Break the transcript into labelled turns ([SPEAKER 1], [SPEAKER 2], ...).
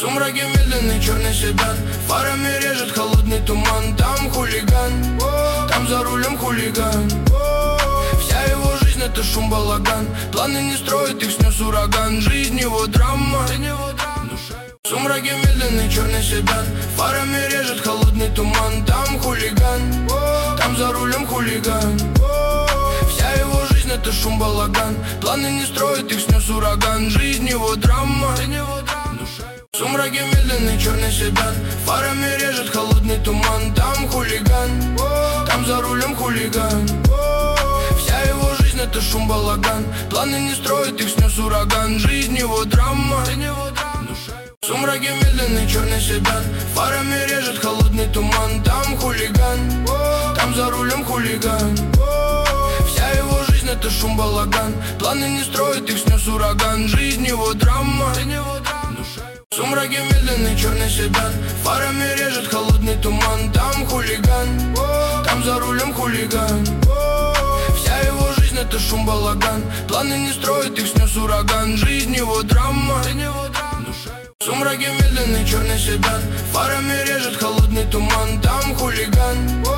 [SPEAKER 1] сумраке медленный черный седан, фарами режет холодный туман. Там хулиган, там за рулем хулиган. Вся его жизнь это шум, балаган. Планы не строит, их снес ураган. Жизнь его драма, в сумраке медленный черный седан, фарами режет холодный туман. Там хулиган, там за рулем хулиган. Вся его жизнь это шум, балаган. Планы не строит, их снес ураган. Жизнь его драма, в сумраке медленный черный седан, фарами режет холодный туман. Там хулиган, там за рулем хулиган. Вся его жизнь это шум, балаган. Планы не строит, их снес ураган. Жизнь его драма, в сумраке медленный черный седан, фарами режет холодный туман. Там хулиган, там за рулем хулиган. Вся его жизнь это шум, балаган. Планы не строит, их снес ураган. Жизнь его драма, в сумраке медленный черный седан, фарами режет холодный туман. Там хулиган, там за рулем хулиган. Вся его жизнь это шум, балаган. Планы не строит, их снес ураган. Жизнь его драма, в сумраке медленный черный седан, фарами режет холодный туман. Там хулиган,